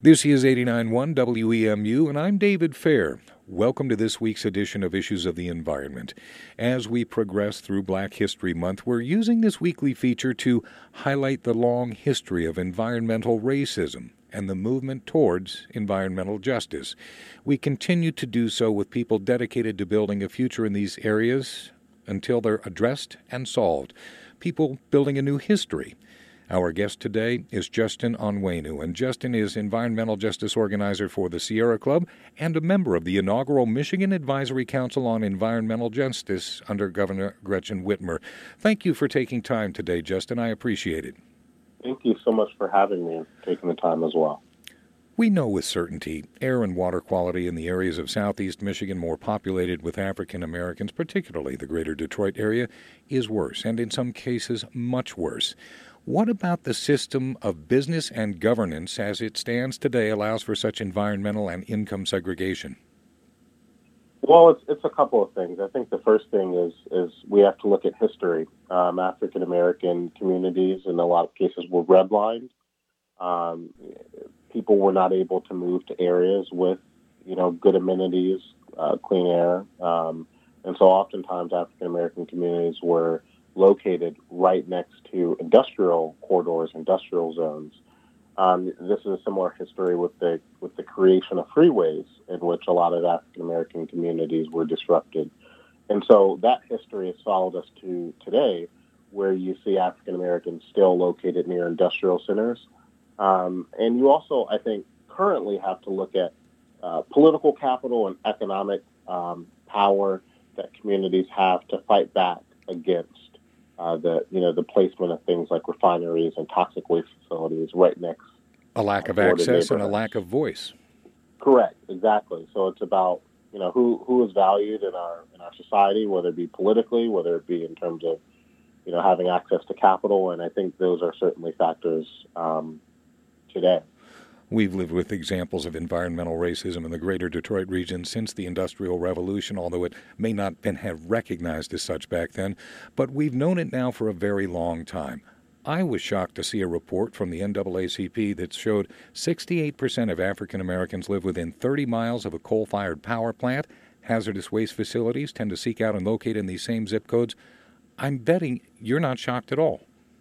This is 89.1 WEMU, and I'm David Fair. Welcome to this week's edition of Issues of the Environment. As we progress through Black History Month, we're using this weekly feature to highlight the long history of environmental racism and the movement towards environmental justice. We continue to do so with people dedicated to building a future in these areas until they're addressed and solved. People building a new history. Our guest today is Justin Onwenu, and Justin is Environmental Justice Organizer for the Sierra Club and a member of the inaugural Michigan Advisory Council on Environmental Justice under Governor Gretchen Whitmer. Thank you for taking time today, Justin. I appreciate it. Thank you so much for having me and taking the time as well. We know with certainty air and water quality in the areas of southeast Michigan more populated with African Americans, particularly the greater Detroit area, is worse, and in some cases much worse. What about the system of business and governance as it stands today allows for such environmental and income segregation? Well, it's a couple of things. I think the first thing is we have to look at history. African American communities in a lot of cases were redlined. People were not able to move to areas with, good amenities, clean air, and so oftentimes African American communities were located right next to industrial corridors, industrial zones. This is a similar history with the creation of freeways, in which a lot of African American communities were disrupted, and so that history has followed us to today, where you see African Americans still located near industrial centers, and you also, I think, currently have to look at political capital and economic power that communities have to fight back against the placement of things like refineries and toxic waste facilities right next. A lack of access and a lack of voice. Correct, exactly. So it's about who is valued in our society, whether it be politically, whether it be in terms of having access to capital, and I think those are certainly factors today. We've lived with examples of environmental racism in the greater Detroit region since the Industrial Revolution, although it may not have recognized as such back then, but we've known it now for a very long time. I was shocked to see a report from the NAACP that showed 68% of African Americans live within 30 miles of a coal-fired power plant. Hazardous waste facilities tend to seek out and locate in these same zip codes. I'm betting you're not shocked at all.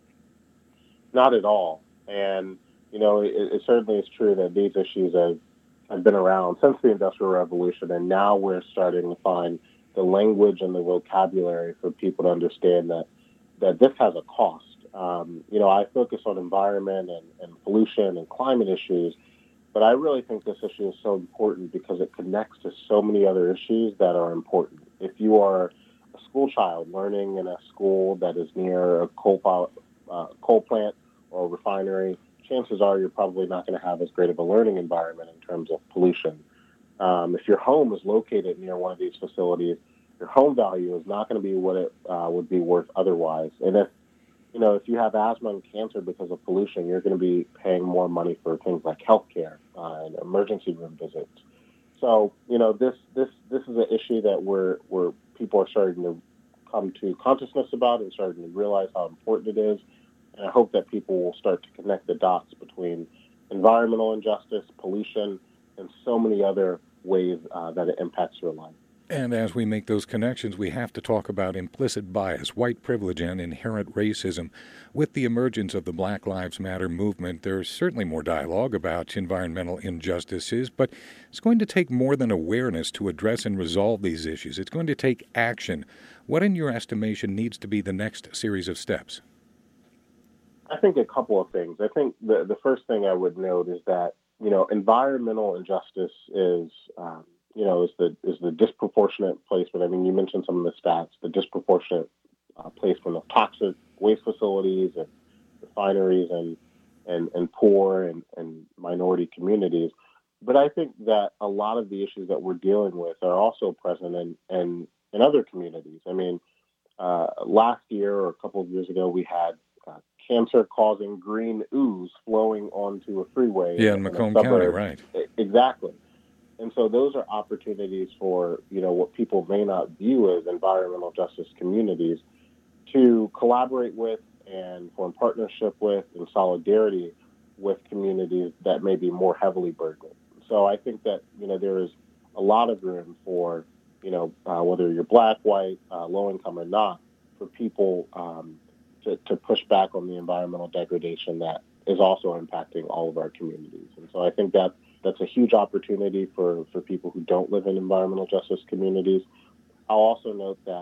Not at all. And it certainly is true that these issues have been around since the Industrial Revolution, and now we're starting to find the language and the vocabulary for people to understand that this has a cost. I focus on environment and pollution and climate issues, but I really think this issue is so important because it connects to so many other issues that are important. If you are a school child learning in a school that is near a coal plant or a refinery, chances are you're probably not going to have as great of a learning environment in terms of pollution. If your home is located near one of these facilities, your home value is not going to be what it would be worth otherwise. And if you have asthma and cancer because of pollution, you're going to be paying more money for things like healthcare and emergency room visits. So, this is an issue that where people are starting to come to consciousness about and starting to realize how important it is. And I hope that people will start to connect the dots between environmental injustice, pollution, and so many other ways that it impacts your life. And as we make those connections, we have to talk about implicit bias, white privilege, and inherent racism. With the emergence of the Black Lives Matter movement, there's certainly more dialogue about environmental injustices, but it's going to take more than awareness to address and resolve these issues. It's going to take action. What, in your estimation, needs to be the next series of steps? I think a couple of things. I think the first thing I would note is that, environmental injustice is the disproportionate placement. I mean, you mentioned some of the stats, the disproportionate placement of toxic waste facilities and refineries and poor and minority communities. But I think that a lot of the issues that we're dealing with are also present in other communities. I mean, last year or a couple of years ago, we had cancer-causing green ooze flowing onto a freeway. Yeah, in Macomb County, right. Exactly. And so those are opportunities for, what people may not view as environmental justice communities to collaborate with and form partnership with in solidarity with communities that may be more heavily burdened. So I think that, there is a lot of room for, whether you're black, white, low income or not, for people to push back on the environmental degradation that is also impacting all of our communities. And so I think that that's a huge opportunity for people who don't live in environmental justice communities. I'll also note that,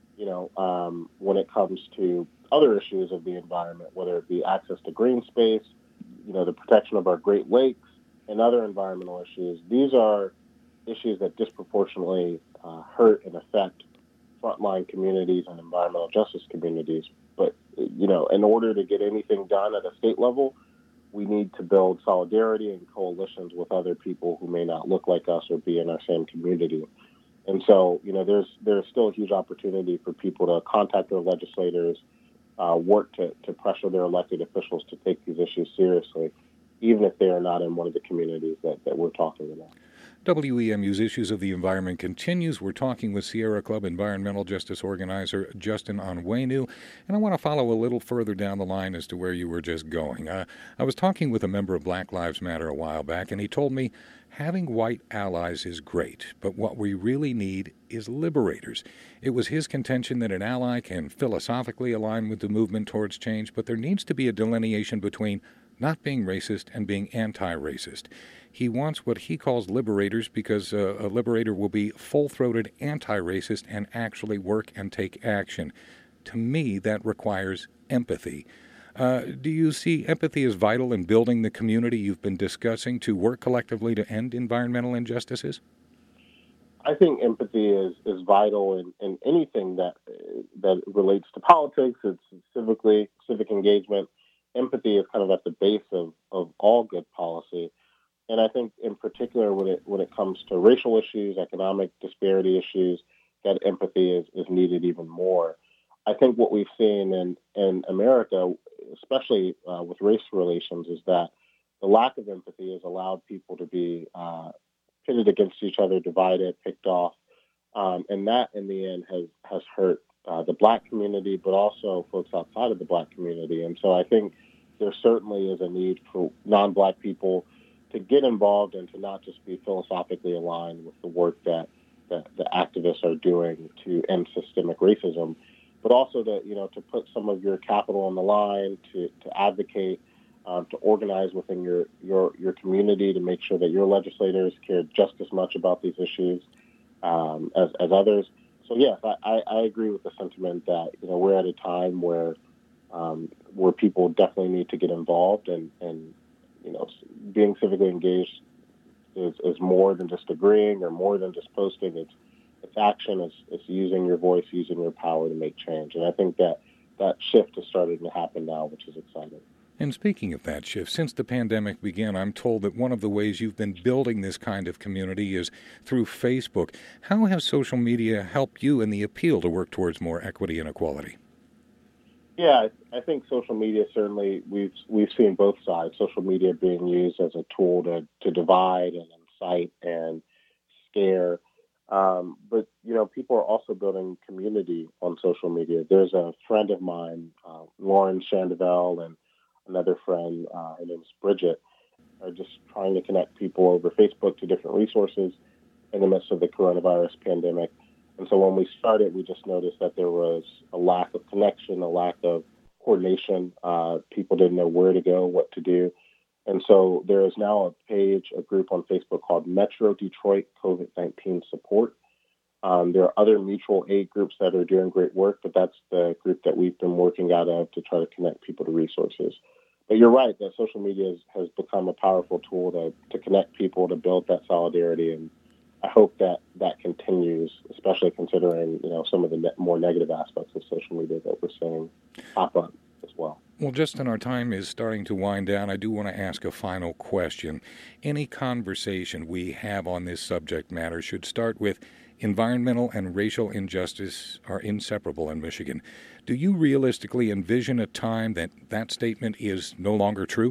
when it comes to other issues of the environment, whether it be access to green space, the protection of our Great Lakes, and other environmental issues, these are issues that disproportionately hurt and affect frontline communities and environmental justice communities. But, in order to get anything done at a state level, we need to build solidarity and coalitions with other people who may not look like us or be in our same community. And so, there's still a huge opportunity for people to contact their legislators, work to pressure their elected officials to take these issues seriously, even if they are not in one of the communities that we're talking about. WEMU's Issues of the Environment continues. We're talking with Sierra Club environmental justice organizer Justin Onwenu, and I want to follow a little further down the line as to where you were just going. I was talking with a member of Black Lives Matter a while back, and he told me having white allies is great, but what we really need is liberators. It was his contention that an ally can philosophically align with the movement towards change, but there needs to be a delineation between not being racist and being anti-racist. He wants what he calls liberators because a liberator will be full-throated anti-racist and actually work and take action. To me, that requires empathy. Do you see empathy as vital in building the community you've been discussing to work collectively to end environmental injustices? I think empathy is vital in anything that relates to politics. It's civic engagement. Empathy is kind of at the base of all good policy. And I think in particular when it comes to racial issues, economic disparity issues, that empathy is needed even more. I think what we've seen in America, especially with race relations, is that the lack of empathy has allowed people to be pitted against each other, divided, picked off. And that, in the end, has hurt the Black community, but also folks outside of the Black community. And so I think there certainly is a need for non-Black people to get involved and to not just be philosophically aligned with the work that the activists are doing to end systemic racism, but also to put some of your capital on the line, to advocate, to organize within your community to make sure that your legislators care just as much about these issues as others. So yes, I agree with the sentiment that we're at a time where people definitely need to get involved and being civically engaged is more than just agreeing or more than just posting. It's action. It's using your voice, using your power to make change. And I think that shift is starting to happen now, which is exciting. And speaking of that shift, since the pandemic began, I'm told that one of the ways you've been building this kind of community is through Facebook. How has social media helped you in the appeal to work towards more equity and equality? Yeah, I think social media, certainly we've seen both sides. Social media being used as a tool to divide and incite and scare. But people are also building community on social media. There's a friend of mine, Lauren Shandavel, and another friend, her name is Bridget, are just trying to connect people over Facebook to different resources in the midst of the coronavirus pandemic. And so when we started, we just noticed that there was a lack of connection, a lack of coordination. People didn't know where to go, what to do. And so there is now a group on Facebook called Metro Detroit COVID-19 Support. There are other mutual aid groups that are doing great work, but that's the group that we've been working out of to try to connect people to resources. But you're right that social media has become a powerful tool to connect people, to build that solidarity, and I hope that continues, especially considering some of the more negative aspects of social media that we're seeing pop up as well. Well, Justin, our time is starting to wind down. I do want to ask a final question. Any conversation we have on this subject matter should start with environmental and racial injustice are inseparable in Michigan. Do you realistically envision a time that statement is no longer true?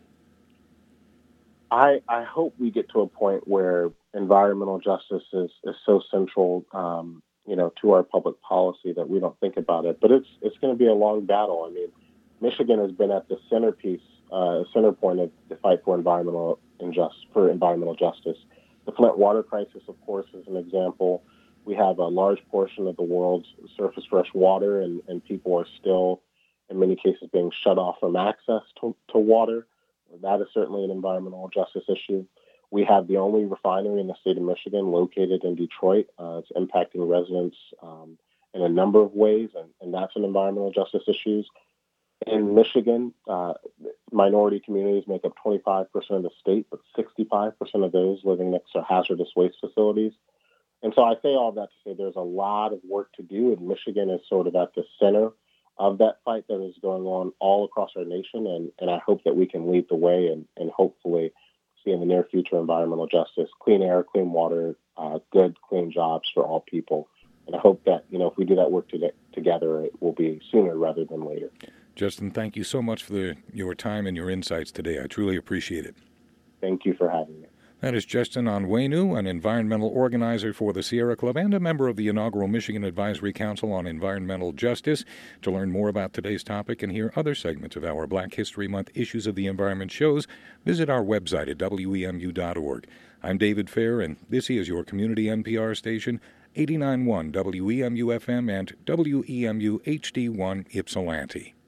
I hope we get to a point where environmental justice is so central, to our public policy that we don't think about it. But it's going to be a long battle. I mean, Michigan has been at the centerpiece a center point of the fight for environmental justice. The Flint water crisis, of course, is an example. We have a large portion of the world's surface fresh water, and people are still, in many cases, being shut off from access to water. That is certainly an environmental justice issue. We have the only refinery in the state of Michigan located in Detroit. It's impacting residents in a number of ways, and that's an environmental justice issue. In Michigan, minority communities make up 25% of the state, but 65% of those living next to hazardous waste facilities. And so I say all that to say there's a lot of work to do, and Michigan is sort of at the center of that fight that is going on all across our nation, and I hope that we can lead the way and hopefully see in the near future environmental justice, clean air, clean water, good, clean jobs for all people. And I hope that, if we do that work together, it will be sooner rather than later. Justin, thank you so much for your time and your insights today. I truly appreciate it. Thank you for having me. That is Justin Onwenu, an environmental organizer for the Sierra Club and a member of the inaugural Michigan Advisory Council on Environmental Justice. To learn more about today's topic and hear other segments of our Black History Month Issues of the Environment shows, visit our website at wemu.org. I'm David Fair, and this is your community NPR station, 89.1 WEMU-FM and WEMU HD1 Ypsilanti.